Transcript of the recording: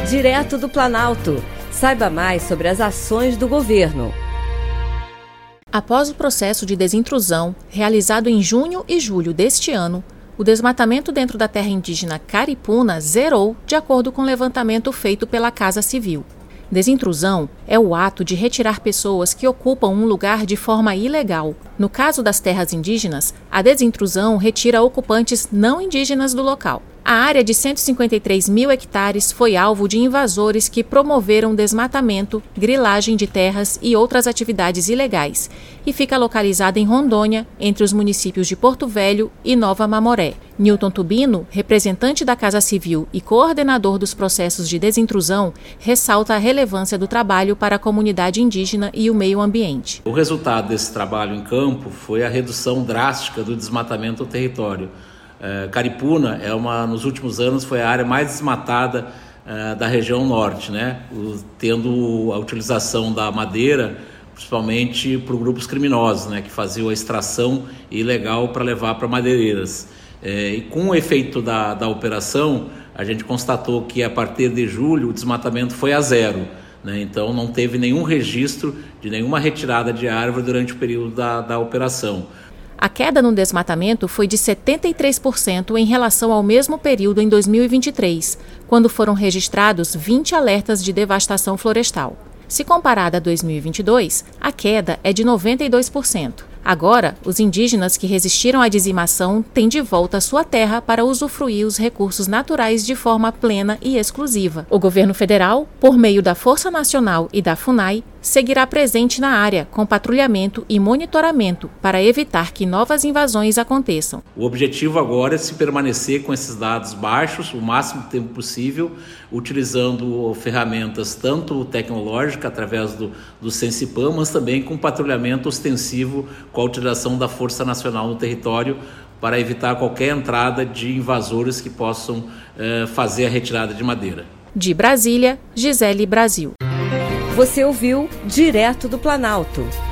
Direto do Planalto. Saiba mais sobre as ações do governo. Após o processo de desintrusão, realizado em junho e julho deste ano, o desmatamento dentro da terra indígena Caripuna zerou, de acordo com o levantamento feito pela Casa Civil. Desintrusão é o ato de retirar pessoas que ocupam um lugar de forma ilegal. No caso das terras indígenas, a desintrusão retira ocupantes não indígenas do local. A área de 153 mil hectares foi alvo de invasores que promoveram desmatamento, grilagem de terras e outras atividades ilegais, e fica localizada em Rondônia, entre os municípios de Porto Velho e Nova Mamoré. Newton Tubino, representante da Casa Civil e coordenador dos processos de desintrusão, ressalta a relevância do trabalho para a comunidade indígena e o meio ambiente. O resultado desse trabalho em campo foi a redução drástica do desmatamento do território. Caripuna nos últimos anos foi a área mais desmatada da região norte, tendo a utilização da madeira principalmente por grupos criminosos, que faziam a extração ilegal para levar para madeireiras. E com o efeito da operação, a gente constatou que a partir de julho o desmatamento foi a zero. Então não teve nenhum registro de nenhuma retirada de árvore durante o período da operação. A queda no desmatamento foi de 73% em relação ao mesmo período em 2023, quando foram registrados 20 alertas de devastação florestal. Se comparada a 2022, a queda é de 92%. Agora, os indígenas que resistiram à dizimação têm de volta sua terra para usufruir os recursos naturais de forma plena e exclusiva. O governo federal, por meio da Força Nacional e da FUNAI, seguirá presente na área com patrulhamento e monitoramento para evitar que novas invasões aconteçam. O objetivo agora é se permanecer com esses dados baixos o máximo tempo possível, utilizando ferramentas tanto tecnológicas através do Sensipam, mas também com patrulhamento ostensivo com a utilização da Força Nacional no território para evitar qualquer entrada de invasores que possam fazer a retirada de madeira. De Brasília, Gisele Brasil. Você ouviu Direto do Planalto.